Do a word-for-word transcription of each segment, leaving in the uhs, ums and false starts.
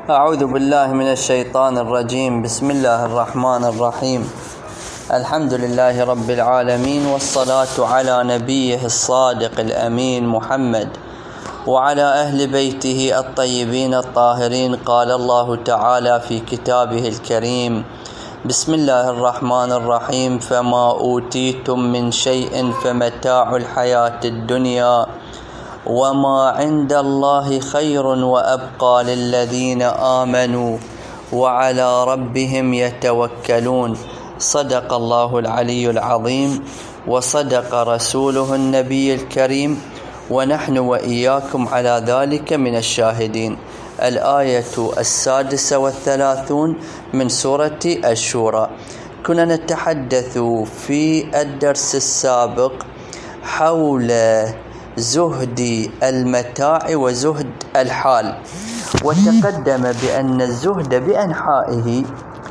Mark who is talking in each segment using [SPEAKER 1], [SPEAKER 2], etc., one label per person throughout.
[SPEAKER 1] أعوذ بالله من الشيطان الرجيم. بسم الله الرحمن الرحيم. الحمد لله رب العالمين، والصلاة على نبيه الصادق الأمين محمد وعلى أهل بيته الطيبين الطاهرين. قال الله تعالى في كتابه الكريم: بسم الله الرحمن الرحيم. فما أوتيتم من شيء فمتاع الحياة الدنيا وما عند الله خير وأبقى للذين آمنوا وعلى ربهم يتوكلون. صدق الله العلي العظيم وصدق رسوله النبي الكريم، ونحن وإياكم على ذلك من الشاهدين. الآية السادسة والثلاثون من سورة الشورى. كنا نتحدث في الدرس السابق حول زهد المتاع وزهد الحال، وتقدم بأن الزهد بأنحائه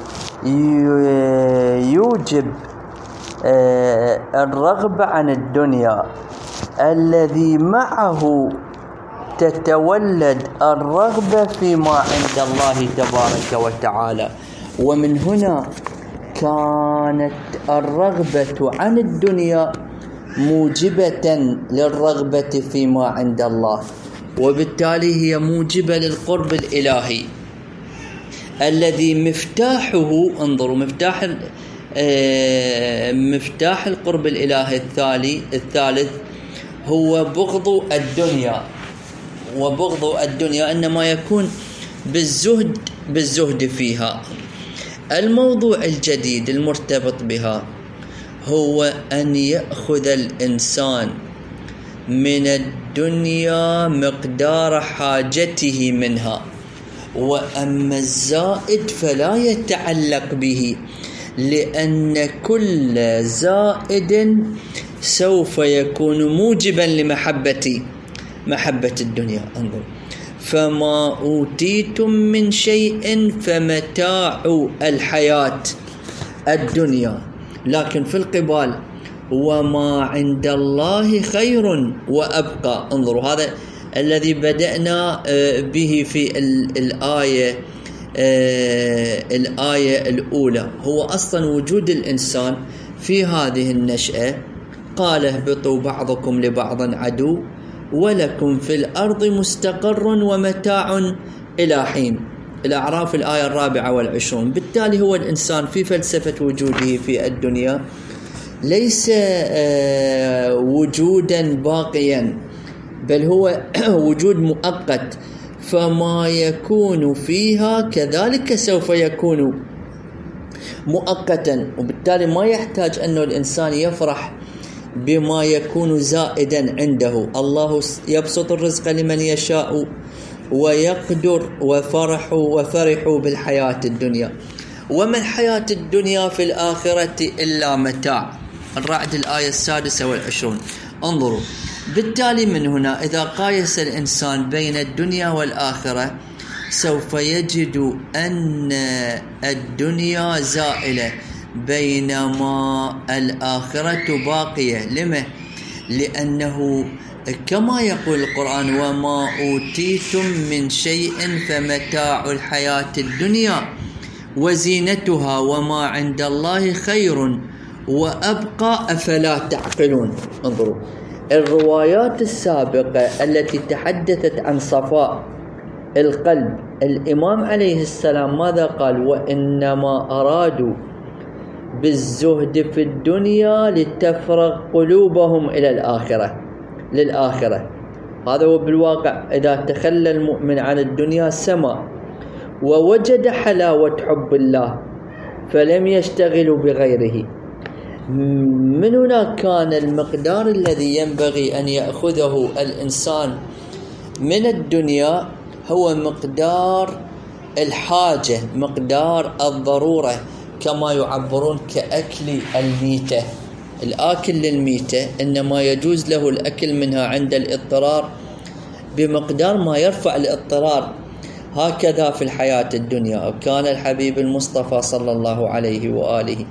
[SPEAKER 1] يوجب الرغبة عن الدنيا الذي معه تتولد الرغبة فيما عند الله تبارك وتعالى. ومن هنا كانت الرغبة عن الدنيا موجبة للرغبة فيما عند الله، وبالتالي هي موجبة للقرب الإلهي الذي مفتاحه، انظروا، مفتاح مفتاح القرب الإلهي الثالث الثالث هو بغض الدنيا. وبغض الدنيا إنما يكون بالزهد بالزهد فيها. الموضوع الجديد المرتبط بها هو أن يأخذ الإنسان من الدنيا مقدار حاجته منها، وأما الزائد فلا يتعلق به، لأن كل زائد سوف يكون موجبا لمحبة محبة الدنيا. انظر: فما أوتيتم من شيء فمتاع الحياة الدنيا، لكن في القبال وما عند الله خير وأبقى. انظروا، هذا الذي بدأنا به في الآية الآية الأولى هو أصلا وجود الإنسان في هذه النشأة. قال: اهبطوا بعضكم لبعض عدو ولكم في الأرض مستقر ومتاع إلى حين. الأعراف الآية الرابعة والعشرون. بالتالي هو الإنسان في فلسفة وجوده في الدنيا ليس وجودا باقيا، بل هو وجود مؤقت، فما يكون فيها كذلك سوف يكون مؤقتا. وبالتالي ما يحتاج أنه الإنسان يفرح بما يكون زائدا عنده. الله يبسط الرزق لمن يشاء ويقدر، وفرحوا وفرحوا بالحياة الدنيا وما الحياة الدنيا في الآخرة إلا متاع. الرعد الآية السادسة والعشرون. انظروا، بالتالي من هنا إذا قايس الإنسان بين الدنيا والآخرة سوف يجد أن الدنيا زائلة بينما الآخرة باقية. لما؟ لأنه كما يقول القرآن: وما أوتيتم من شيء فمتاع الحياة الدنيا وزينتها وما عند الله خير وأبقى أفلا تعقلون. انظروا، الروايات السابقة التي تحدثت عن صفاء القلب، الإمام عليه السلام ماذا قال؟ وإنما أرادوا بالزهد في الدنيا لتفرغ قلوبهم إلى الآخرة للآخرة. هذا هو بالواقع. إذا تخلى المؤمن عن الدنيا سما ووجد حلاوة حب الله فلم يشتغلوا بغيره. من هنا كان المقدار الذي ينبغي أن يأخذه الإنسان من الدنيا هو مقدار الحاجة، مقدار الضرورة، كما يعبرون كأكل الميتة. الآكل للميتة إنما يجوز له الأكل منها عند الاضطرار بمقدار ما يرفع الاضطرار. هكذا في الحياة الدنيا. كان الحبيب المصطفى صلى الله عليه وآله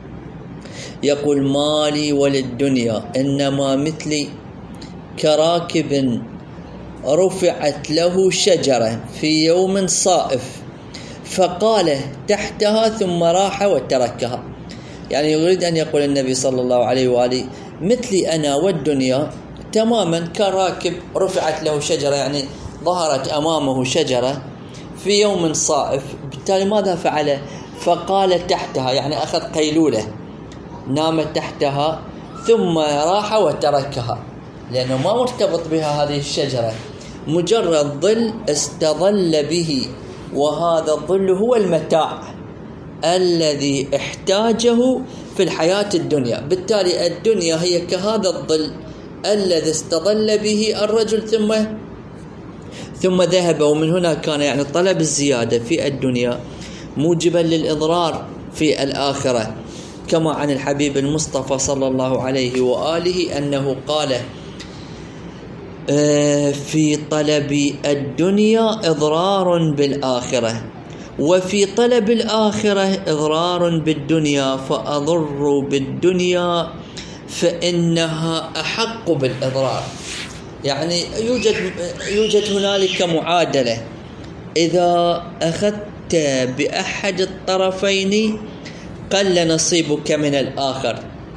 [SPEAKER 1] يقول: مالي وللدنيا إنما مثلي كراكب رفعت له شجرة في يوم صائف فقال تحتها ثم راح وتركها. يعني يريد أن يقول النبي صلى الله عليه وآله مثلي أنا والدنيا تماما كراكب رفعت له شجرة، يعني ظهرت أمامه شجرة في يوم صائف، بالتالي ماذا فعل؟ فقال تحتها، يعني أخذ قيلولة، نام تحتها ثم راح وتركها، لأنه ما مرتبط بها هذه الشجرة، مجرد ظل استظل به، وهذا الظل هو المتاع الذي احتاجه في الحياة الدنيا. بالتالي الدنيا هي كهذا الظل الذي استظل به الرجل ثم ثم ذهب. ومن هنا كان يعني طلب الزيادة في الدنيا موجبا للإضرار في الآخرة، كما عن الحبيب المصطفى صلى الله عليه وآله أنه قال في طلب الدنيا إضرار بالآخرة، وفي طلب الآخرة إضرار بالدنيا، فأضر بالدنيا فإنها أحق بالإضرار. يعني يوجد يوجد هنالك معادلة، إذا أخذت بأحد الطرفين قل نصيبك من الآخر.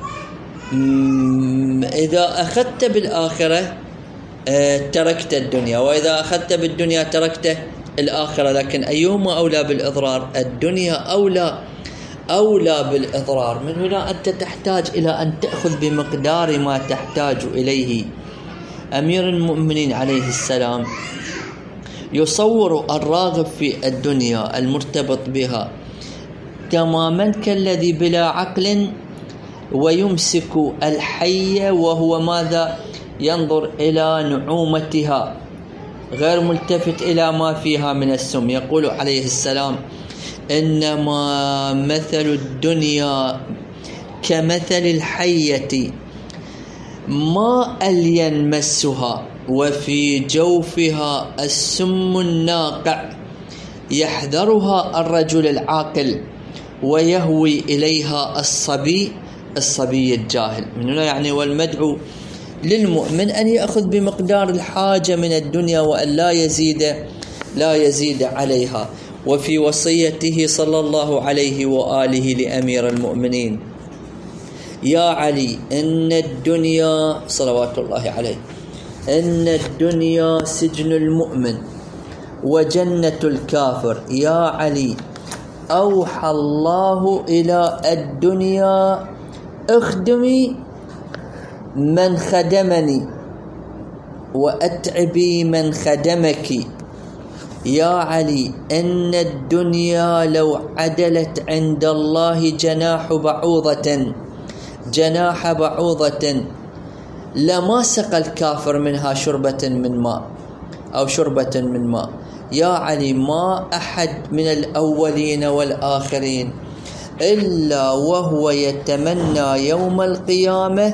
[SPEAKER 1] إذا أخذت بالآخرة تركت الدنيا، وإذا أخذت بالدنيا تركت الآخرة، لكن أيهما أولى بالإضرار؟ الدنيا أولى أولى بالإضرار. من هنا أنت تحتاج إلى أن تأخذ بمقدار ما تحتاج إليه. أمير المؤمنين عليه السلام يصور الراغب في الدنيا المرتبط بها تماما كالذي بلا عقل ويمسك الحية وهو ماذا؟ ينظر إلى نعومتها غير ملتفت إلى ما فيها من السم. يقول عليه السلام إنما مثل الدنيا كمثل الحية ما ألين مسها وفي جوفها السم الناقع يحذرها الرجل العاقل ويهوي إليها الصبي الصبي الجاهل. من هنا يعني والمدعو للمؤمن أن يأخذ بمقدار الحاجة من الدنيا وأن لا يزيد لا يزيد عليها. وفي وصيته صلى الله عليه وآله لأمير المؤمنين يا علي إن الدنيا صلوات الله عليه إن الدنيا سجن المؤمن وجنة الكافر. يا علي أوحى الله إلى الدنيا اخدمي من خدمني وأتعبي من خدمك. يا علي إن الدنيا لو عدلت عند الله جناح بعوضة جناح بعوضة لما سقى الكافر منها شربة من ماء أو شربة من ماء. يا علي ما أحد من الأولين والآخرين إلا وهو يتمنى يوم القيامة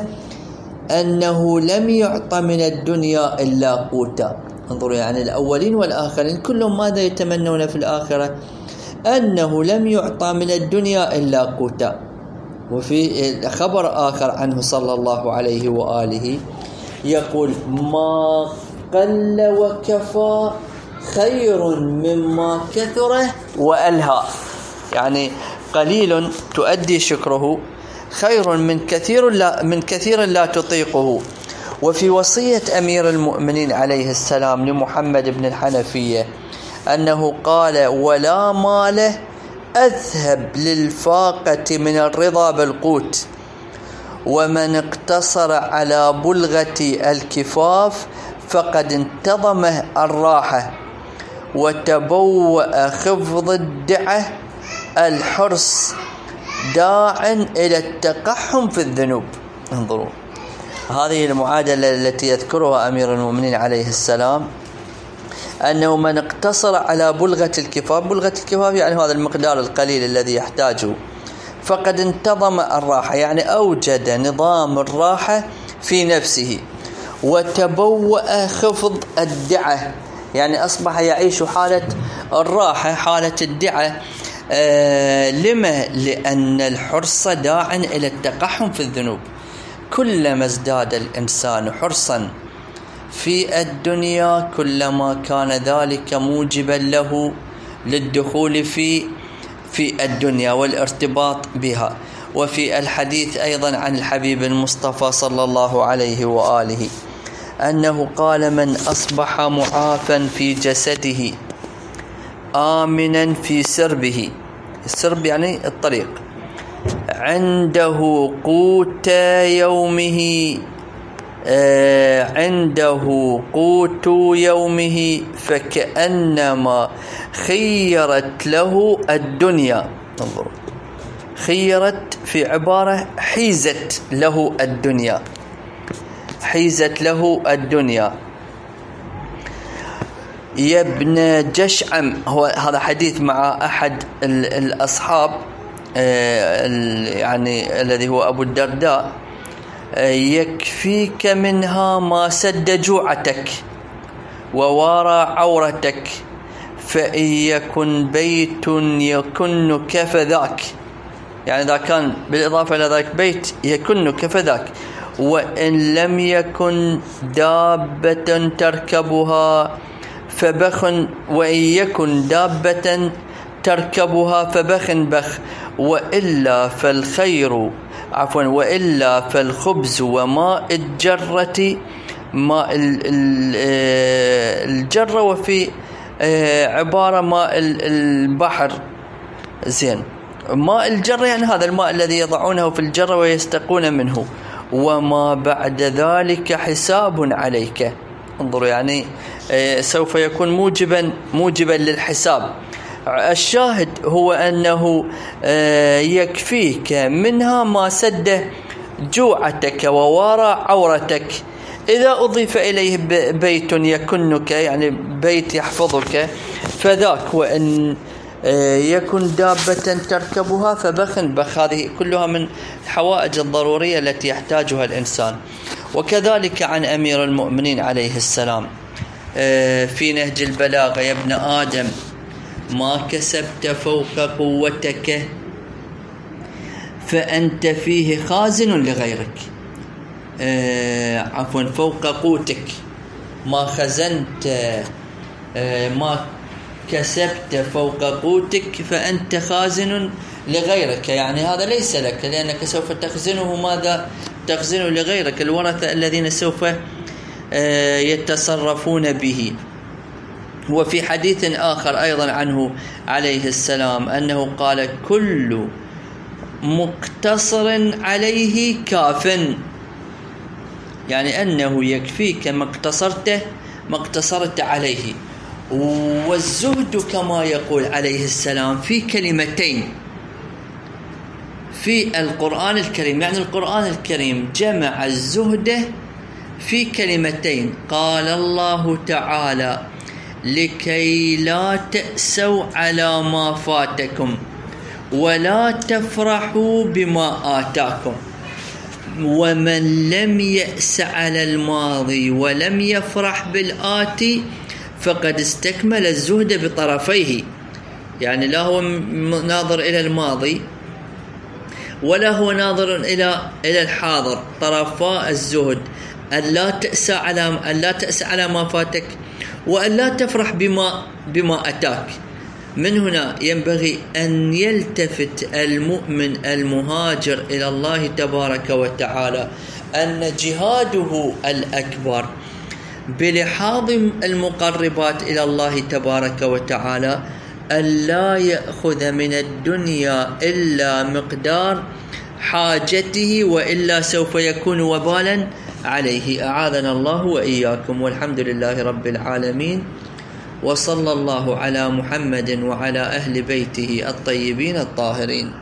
[SPEAKER 1] أنه لم يعط من الدنيا إلا قوتا. انظروا يعني الأولين والآخرين كلهم ماذا يتمنون في الآخرة؟ أنه لم يعطى من الدنيا إلا قوتا. وفي خبر آخر عنه صلى الله عليه وآله يقول ما قل وكفى خير مما كثر وألهى، يعني قليل تؤدي شكره خير من كثير لا من كثير لا تطيقه. وفي وصية أمير المؤمنين عليه السلام لمحمد بن الحنفية أنه قال ولا مال أذهب للفاقة من الرضا بالقوت، ومن اقتصر على بلغة الكفاف فقد انتظم الراحة وتبوأ خفض الدعة الحرص داع إلى التقحم في الذنوب. انظروا هذه المعادلة التي يذكرها أمير المؤمنين عليه السلام، أنه من اقتصر على بلغة الكفاف، بلغة الكفاف يعني هذا المقدار القليل الذي يحتاجه، فقد انتظم الراحة يعني أوجد نظام الراحة في نفسه، وتبوأ خفض الدعة يعني أصبح يعيش حالة الراحة حالة الدعة. آه لما؟ لأن الحرص داع إلى التقحم في الذنوب. كلما ازداد الإنسان حرصا في الدنيا كلما كان ذلك موجبا له للدخول في في الدنيا والارتباط بها. وفي الحديث أيضا عن الحبيب المصطفى صلى الله عليه وآله أنه قال: من أصبح معافا في جسده آمنا في سربه، السرب يعني الطريق، عنده قوت يومه آه عنده قوت يومه فكأنما خيرت له الدنيا. انظروا، خيرت في عبارة حيزت له الدنيا، حيزت له الدنيا. يا ابن جشعم، هو هذا حديث مع أحد الأصحاب يعني الذي هو أبو الدرداء: يكفيك منها ما سد جوعتك ووارى عورتك، فإن يكن بيت يكنك فذاك، يعني إذا كان بالإضافة إلى ذاك بيت يكنك فذاك، وإن لم يكن دابة تركبها فبخ، وإن يكن دابة تركبها فبخ بخ، وإلا فالخير عفوا وإلا فالخبز وماء الجرة، ماء الجرة وفي عبارة ماء البحر. زين، ماء الجرة يعني هذا الماء الذي يضعونه في الجرة ويستقون منه، وما بعد ذلك حساب عليك. انظروا، يعني سوف يكون موجبا موجبا للحساب. الشاهد هو أنه يكفيك منها ما سد جوعتك ووارى عورتك. إذا أضيف إليه بيت يكنك، يعني بيت يحفظك، فذاك. وإن يكن دابة تركبها فبخ بخ. هذه كلها من الحوائج الضرورية التي يحتاجها الإنسان. وكذلك عن أمير المؤمنين عليه السلام في نهج البلاغة: يا ابن آدم، ما كسبت فوق قوتك فأنت فيه خازن لغيرك. آه عفوا فوق قوتك، ما خزنت آه ما كسبت فوق قوتك فأنت خازن لغيرك، يعني هذا ليس لك، لأنك سوف تخزنه. ماذا تخزنه؟ لغيرك، الورثة الذين سوف آه يتصرفون به. وفي حديث آخر أيضا عنه عليه السلام أنه قال: كل مقتصر عليه كاف، يعني أنه يكفيك ما اقتصرته ما اقتصرت عليه. والزهد كما يقول عليه السلام في كلمتين في القرآن الكريم، يعني القرآن الكريم جمع الزهد في كلمتين. قال الله تعالى: لكي لا تأسوا على ما فاتكم ولا تفرحوا بما آتاكم. ومن لم يأس على الماضي ولم يفرح بالآتي فقد استكمل الزهد بطرفيه، يعني لا هو ناظر إلى الماضي ولا هو ناظر إلى إلى الحاضر. طرفا الزهد: ألا تأسى على ألا تأسى على ما فاتك، وألا تفرح بما بما أتاك. من هنا ينبغي أن يلتفت المؤمن المهاجر إلى الله تبارك وتعالى أن جهاده الأكبر بلحاظ المقربات إلى الله تبارك وتعالى ألا يأخذ من الدنيا إلا مقدار حاجته، وإلا سوف يكون وبالا عليه. أعاذنا الله وإياكم، والحمد لله رب العالمين، وصلى الله على محمد وعلى أهل بيته الطيبين الطاهرين.